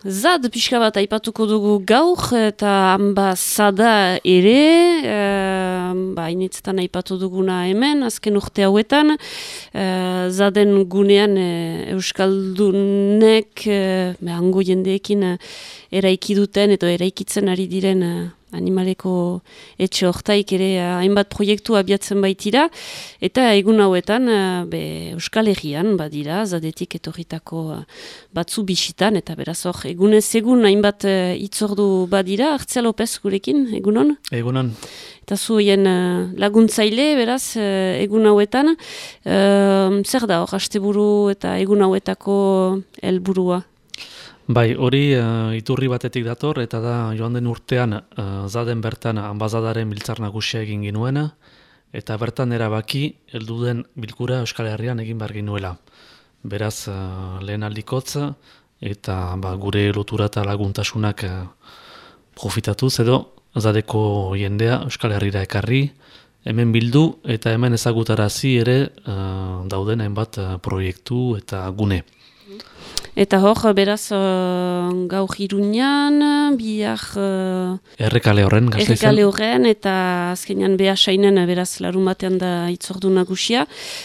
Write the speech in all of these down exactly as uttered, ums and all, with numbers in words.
zad pixka bat aipatuko dugu gaur, eta ambazada ere, uh, ba, initzetan aipatu duguna hemen, azken urte hauetan, uh, zaden gunean uh, Euskaldunek, uh, hango jendeekin uh, eraiki duten, eta eraikitzen ari diren uh, animaleko etxe hortaik ere uh, hainbat proiektu abiatzen baitira, eta egun hauetan uh, be, Euskal Herrian badira, zadetik etorritako uh, batzu bisitan, eta beraz hor, egunez egun hainbat uh, itzordu badira, Artzia Lopez gurekin, egunon? Egunon. Eta zuen uh, laguntzaile, beraz, uh, egun hauetan, uh, zer da hor, asteburu eta egun hauetako helburua? Bai, hori uh, iturri batetik dator, eta da joan den urtean uh, zaden bertan ambazadaren biltzar nagusia egin ginuena, eta bertan erabaki heldu den bilkura Euskal Herrian egin behar ginuela. Beraz, uh, lehen aldikotza, eta ba, gure lotura eta laguntasunak uh, profitatuz edo zadeko jendea Euskal Herrira ekarri, hemen bildu eta hemen ezagutarazi ere uh, dauden hainbat uh, proiektu eta gune. Eta hor, beraz, uh, gaur Iruñan, bihar... Uh, Errekale horren, Gasteizen. Errekale horren, eta azkenean behasainen, beraz, larun batean da itzordu nagusia.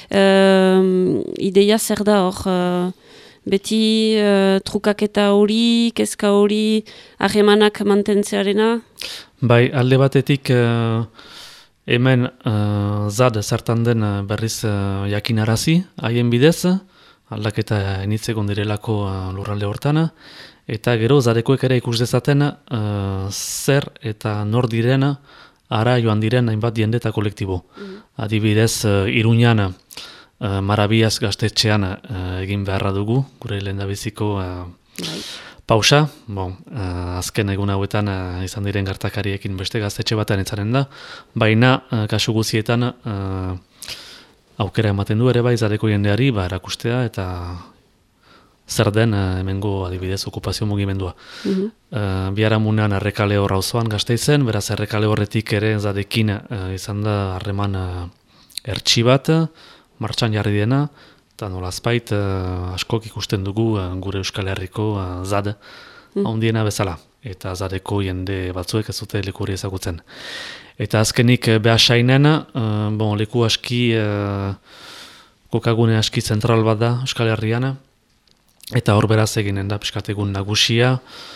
Uh, ideia zer da hor, uh, beti uh, trukaketa hori, kezka hori, harremanak mantentzearena? Bai, alde batetik... Uh, hemen uh, zad zertan den berriz uh, jakinarazi, haien bidez, aldaketa initzekon direlako uh, lurralde hortana, eta gero zadekoek ere ikus dezaten uh, zer eta nor direna ara joan diren hainbat jende eta kolektibo. Mm. Adibidez, uh, Iruñan uh, Marabiaz gaztetxean uh, egin beharra dugu, gure lehendabiziko uh, pausa, bon, uh, azken egun hauetan uh, izan diren gertakariekin beste gaztetxe batean itzaren da, baina uh, kasu guzietan uh, aukera ematen du ere bai zadeko jendeari ba, erakustea eta zer den uh, hemengo adibidez okupazio mugimendua. Mm-hmm. uh, Biharamunean Errekale hor auzoan Gasteizen, beraz Errekale horretik ere zadekin uh, izan da harreman uh, ertsi bat, martxan jarri dena, eta nolazpait uh, askok ikusten dugu uh, gure Euskal Herriko uh, zad mm. handiena bezala, eta zadeko jende batzuek ez dute leku hori ezagutzen. Eta azkenik behasainen, uh, bon, leku aski, uh, kokagune aski zentral bat da Euskal Herrian, eta hor beraz eginen da pixkat egun nagusia,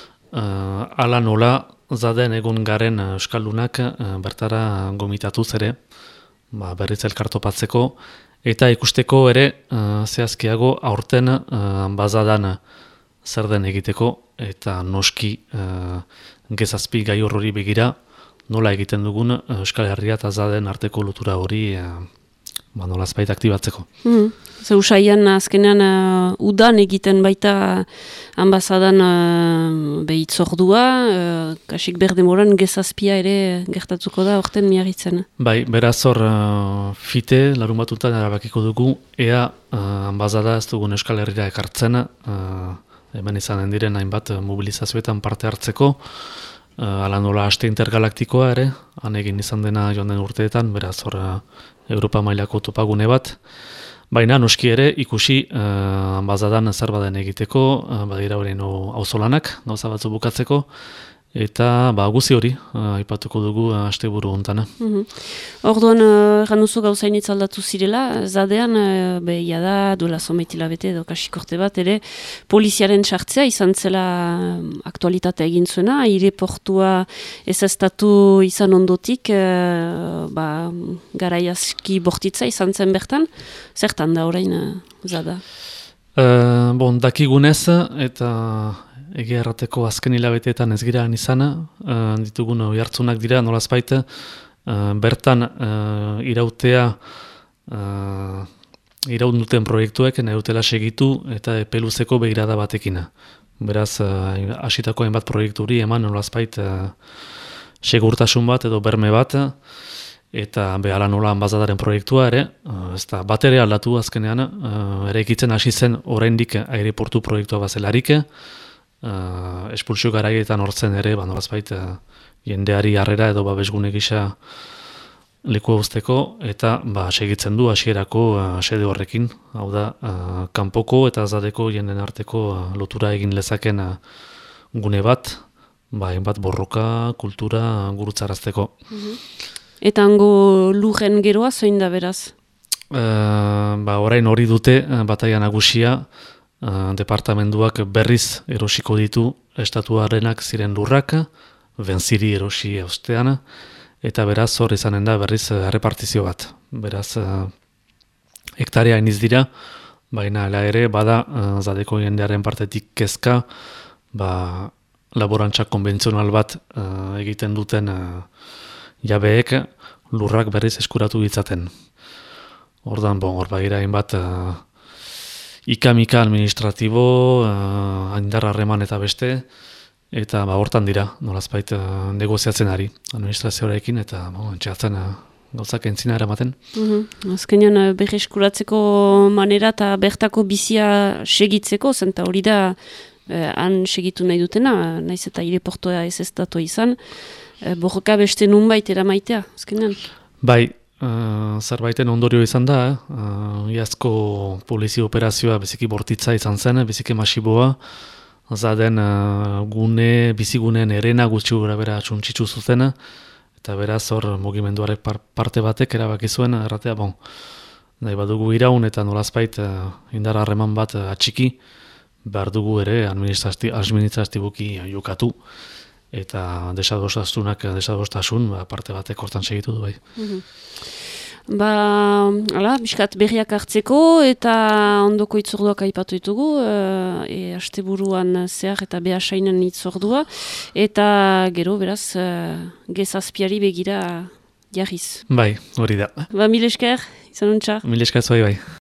uh, ala nola zaden egun garen Euskaldunak uh, bertara gomitatuz ere, ba, berriz elkartopatzeko, eta ikusteko ere uh, zehazkiago aurten uh, bazadan zer den egiteko, eta noski uh, gezazpi gai horri begira, nola egiten dugun Euskal Herria eta zaden arteko lotura hori uh, ba, nolazbait aktibatzeko. Mm. Ze usaian azkenean uh, udan egiten baita ambazadan uh, behitzordua, uh, kasik berdemoran gezazpia ere gertatuko da orten miarritzen. Bai, beraz hor uh, fite, larun batutan erabakiko dugu, ea uh, ambazada ez dugun Euskal Herrira ekartzen, uh, hemen izanen diren hainbat mobilizazioetan parte hartzeko, uh, ala nola aste intergalaktikoa ere, han egin izan dena joan den urteetan, beraz hor uh, Europa mailako topagune bat, baina noski ere ikusi uh, ambazadan zer baden egiteko, uh, badira horien auzolanak, gauza batzu bukatzeko, eta ba, guzi hori, uh, aipatuko dugu uh, asteburu hontana. Mm-hmm. Orduan, erran uh, duzu gauzainitz aldatu zirela, zadean, uh, behia da, duela zometila bete, edo kasikorte bat, ere, poliziaren sartzea izan zela aktualitatea egin zuena, aireportua ezaztatu izan ondotik, uh, ba, garaiazki bortitza izan zen bertan, zertan da orain uh, zada? Uh, bon, dakigunez, eta egia errateko azken hilabeteetan ez giraan izana, uh, ditugun oihartzunak dira, nolazbait, uh, bertan uh, irautea, uh, iraun duten proiektuek nahi dutela segitu eta epeluzeko begirada batekina. Beraz, uh, hasitako hainbat proiekturi eman nolazbait uh, segurtasun bat edo berme bat, eta behala nola ambazadaren proiektua ere, uh, ez da bat ere aldatu azkenean, uh, ere ekitzen hasi zen oraindik aireportu proiektua bazelarik, Uh, espulsio garaietan hortzen ere, ba, nolazbait, uh, jendeari harrera edo babesgune gisa leku uzteko, eta ba, segitzen du hasierako uh, sede horrekin, hau da, uh, kanpoko eta zadeko jenden arteko uh, lotura egin lezaken uh, gune bat, ba, hainbat borroka, kultura gurutzarazteko. Eta hango lurren geroa zein da beraz? Uh, ba, orain hori dute, bataia nagusia, uh, departamenduak berriz erosiko ditu estatuarenak ziren lurrak, benziri erosi ostean, eta beraz hor izanen da berriz errepartizio bat. Beraz, uh, hektarea iniz dira, baina hala ere, bada, uh, zadeko jendearen partetik kezka, ba, laborantza konbentzional bat uh, egiten duten uh, jabeek lurrak berriz eskuratu ditzaten. Ordan, bon, hor bagira hainbat uh, ika-mika administratibo, uh, indar harreman eta beste, eta ba, hortan dira, nolazbait uh, negoziatzen ari administrazioarekin, eta bon, entxeatzen uh, gauzak entzina eramaten. Mm-hmm. Azkenean uh, berreskuratzeko manera eta bertako bizia segitzeko, zenta hori da uh, han segitu nahi dutena, naiz eta aireportua ez ez datu izan, uh, borroka beste nunbait eramaitea, azkenean. Bai, Uh, zerbaiten ondorio izan da, eh? uh, iazko polizio operazioa biziki bortitza izan zen, biziki masiboa, zaden uh, gune, biziguneen erena gutxi gura bera txuntxitzu zuten, eta beraz hor mugimenduarek par parte batek erabaki zuen, erratea, bon, nahi badugu iraun eta nolazbait uh, indar harreman bat uh, atxiki, behar dugu ere administratibuki jokatu, eta desadostasunak, desadostasun, ba, parte batek hortan segitu du bai. Mm-hmm. Ba, ala, biskat berriak hartzeko eta ondoko itzorduak aipatu ditugu, e, asteburuan zehar eta behasainen itzordua, eta gero, beraz, e, gezazpiari begira jarriz. Bai, hori da. Ba, mil esker, izan untxa. Mil esker zuai bai.